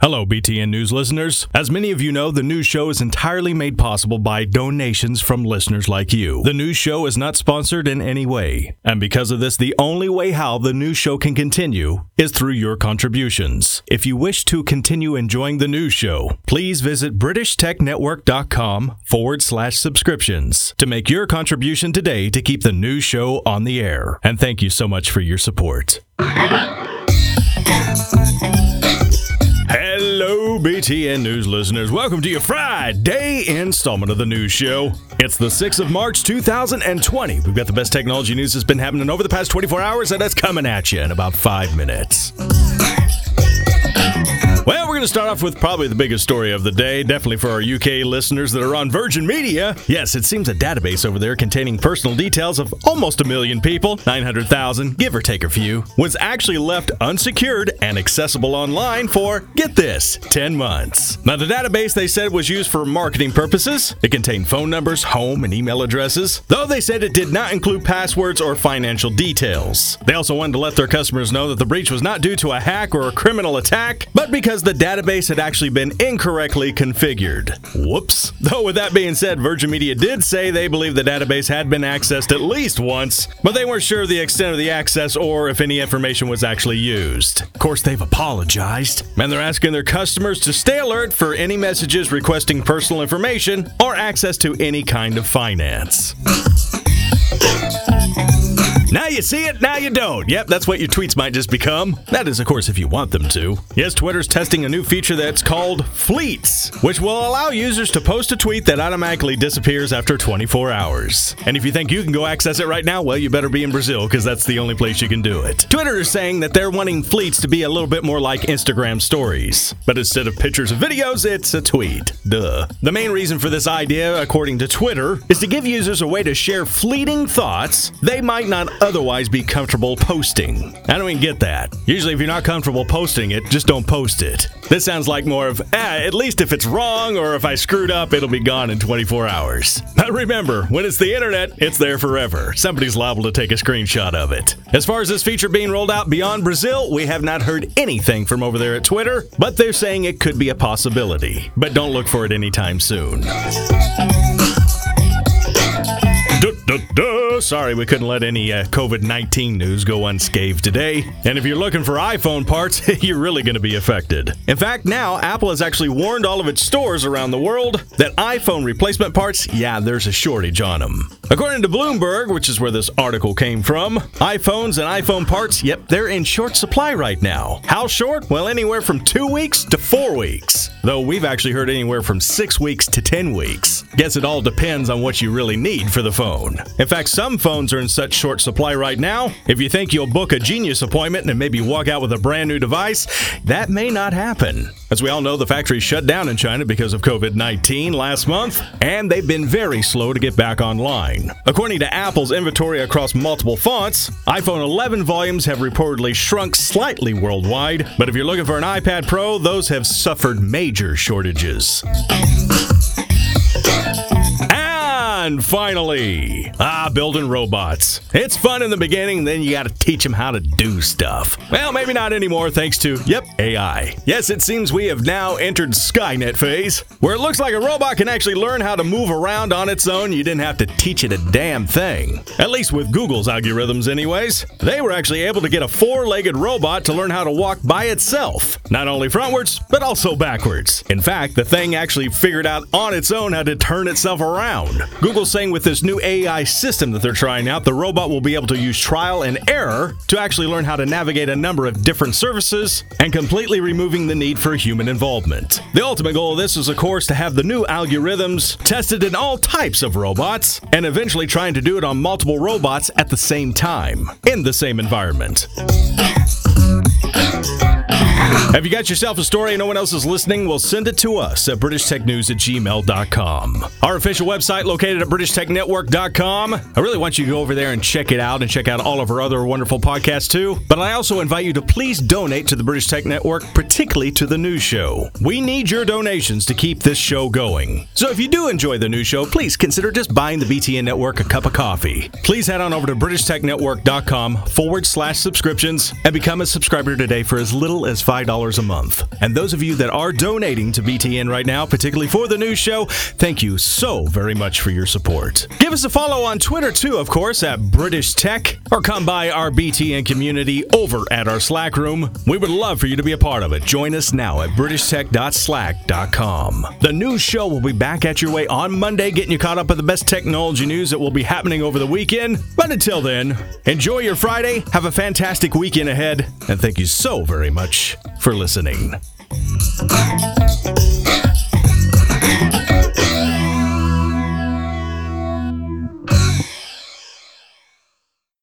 Hello, BTN News listeners. As many of you know, the news show is entirely made possible by donations from listeners like you. The news show is not sponsored in any way. And because of this, the only way how the news show can continue is through your contributions. If you wish to continue enjoying the news show, please visit BritishTechNetwork.com/subscriptions to make your contribution today to keep the news show on the air. And thank you so much for your support. Hello, BTN News listeners. Welcome to your Friday installment of the news show. It's the 6th of March, 2020. We've got the best technology news that's been happening over the past 24 hours, and that's coming at you in about 5 minutes. Well, we're going to start off with probably the biggest story of the day, definitely for our UK listeners that are on Virgin Media. Yes, it seems a database over there containing personal details of almost 1 million people, 900,000, give or take a few, was actually left unsecured and accessible online for, get this, 10 months. Now, the database, they said, was used for marketing purposes. It contained phone numbers, home, and email addresses, though they said it did not include passwords or financial details. They also wanted to let their customers know that the breach was not due to a hack or a criminal attack, but because the database had actually been incorrectly configured. Whoops. Though with that being said, Virgin Media did say they believe the database had been accessed at least once, but they weren't sure of the extent of the access or if any information was actually used. Of course, they've apologized, and they're asking their customers to stay alert for any messages requesting personal information or access to any kind of finance. Now you see it, now you don't. Yep, that's what your tweets might just become. That is, of course, if you want them to. Yes, Twitter's testing a new feature that's called Fleets, which will allow users to post a tweet that automatically disappears after 24 hours. And if you think you can go access it right now, well, you better be in Brazil, because that's the only place you can do it. Twitter is saying that they're wanting Fleets to be a little bit more like Instagram stories. But instead of pictures and videos, it's a tweet. Duh. The main reason for this idea, according to Twitter, is to give users a way to share fleeting thoughts they might not otherwise be comfortable posting. I don't even get that. Usually if you're not comfortable posting it, just don't post it. This sounds like more of, at least if it's wrong or if I screwed up, it'll be gone in 24 hours. But remember, when it's the internet, it's there forever. Somebody's liable to take a screenshot of it. As far as this feature being rolled out beyond Brazil, we have not heard anything from over there at Twitter, but they're saying it could be a possibility. But don't look for it anytime soon. Sorry, we couldn't let any COVID-19 news go unscathed today. And if you're looking for iPhone parts, you're really going to be affected. In fact, now Apple has actually warned all of its stores around the world that iPhone replacement parts, there's a shortage on them. According to Bloomberg, which is where this article came from, iPhones and iPhone parts, they're in short supply right now. How short? Well, anywhere from 2 weeks to 4 weeks. Though we've actually heard anywhere from 6 weeks to 10 weeks. Guess it all depends on what you really need for the phone. In fact, some phones are in such short supply right now, if you think you'll book a Genius appointment and maybe walk out with a brand new device, that may not happen. As we all know, the factory shut down in China because of COVID-19 last month, and they've been very slow to get back online. According to Apple's inventory across multiple fonts, iPhone 11 volumes have reportedly shrunk slightly worldwide, but if you're looking for an iPad Pro, those have suffered major shortages. And finally, building robots. It's fun in the beginning, then you gotta teach them how to do stuff. Well, maybe not anymore thanks to, AI. Yes, it seems we have now entered Skynet phase, where it looks like a robot can actually learn how to move around on its own. You didn't have to teach it a damn thing. At least with Google's algorithms anyways. They were actually able to get a 4-legged robot to learn how to walk by itself. Not only frontwards, but also backwards. In fact, the thing actually figured out on its own how to turn itself around. Google's saying with this new AI system that they're trying out, the robot will be able to use trial and error to actually learn how to navigate a number of different surfaces and completely removing the need for human involvement. The ultimate goal of this is, of course, to have the new algorithms tested in all types of robots and eventually trying to do it on multiple robots at the same time, in the same environment. Have you got yourself a story and no one else is listening? Well, send it to us at BritishTechNews@gmail.com. Our official website located at BritishTechNetwork.com. I really want you to go over there and check it out and check out all of our other wonderful podcasts too. But I also invite you to please donate to the British Tech Network, particularly to the news show. We need your donations to keep this show going. So if you do enjoy the news show, please consider just buying the BTN Network a cup of coffee. Please head on over to BritishTechNetwork.com/subscriptions and become a subscriber today for as little as $5 $5 a month. And those of you that are donating to BTN right now, particularly for the news show, thank you so very much for your support. Give us a follow on Twitter too, of course, at British Tech, or come by our BTN community over at our Slack room. We would love for you to be a part of it. Join us now at BritishTech.slack.com. The news show will be back at your way on Monday, getting you caught up with the best technology news that will be happening over the weekend. But until then, enjoy your Friday, have a fantastic weekend ahead, and thank you so very much for listening.